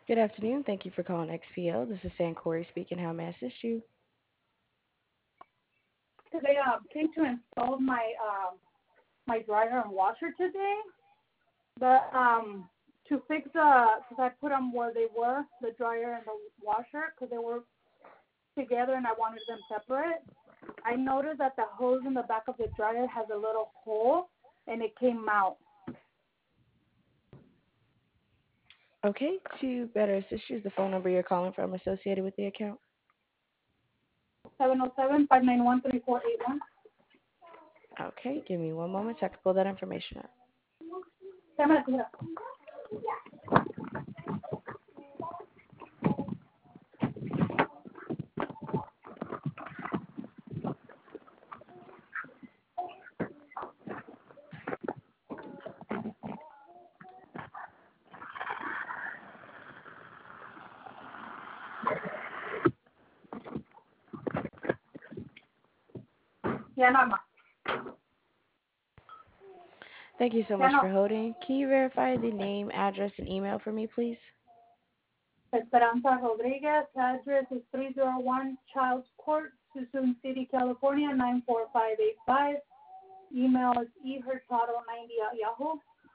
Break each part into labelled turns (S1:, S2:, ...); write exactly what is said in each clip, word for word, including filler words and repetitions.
S1: Good afternoon. Thank you for calling X P L. This is San Corey speaking. How may I assist you?
S2: They uh, came to install my um, my dryer and washer today, but um, to fix the because I put them where they were, the dryer and the washer, because they were together and I wanted them separate. I noticed that the hose in the back of the dryer has a little hole, and it came out.
S1: Okay, to better assist you, is the phone number you're calling from associated with the account?
S2: Seven zero seven five nine one three four eight one.
S1: Okay, give me one moment so I can pull that information up.
S2: Yeah, no, ma.
S1: Thank you so
S2: Yeah,
S1: much
S2: no.
S1: for holding. Can you verify the name, address, and email for me, please?
S2: Esperanza Rodriguez. Address is three zero one Childs Court, Suisun City, California nine four five eight five. Email is ehurtado ninety at Yahoo.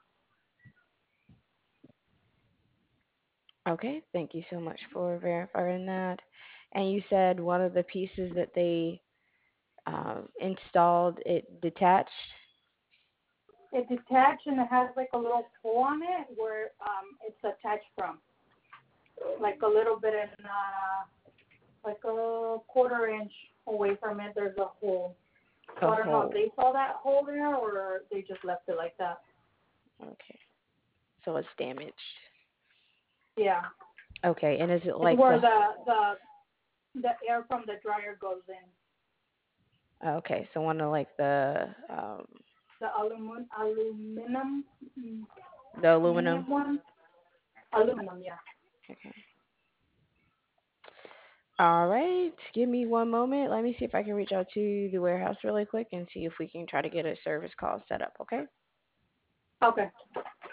S1: Okay, thank you so much for verifying that. And you said one of the pieces that they um, installed, it detached?
S2: It detached and it has like a little hole on it where um it's attached from, like a little bit in uh like a quarter inch away from it. There's a hole. So
S1: A
S2: I don't know if
S1: hole.
S2: they saw that hole there or they just left it like that.
S1: Okay, so it's damaged.
S2: Yeah,
S1: Okay, and is it
S2: it's
S1: like
S2: where
S1: the
S2: the the the air from the dryer goes in.
S1: okay, so one of like the um
S2: The aluminum aluminum mm,
S1: the aluminum.
S2: aluminum one. Aluminum, yeah.
S1: Okay. All right. Give me one moment. Let me see if I can reach out to the warehouse really quick and see if we can try to get a service call set up, okay?
S2: Okay.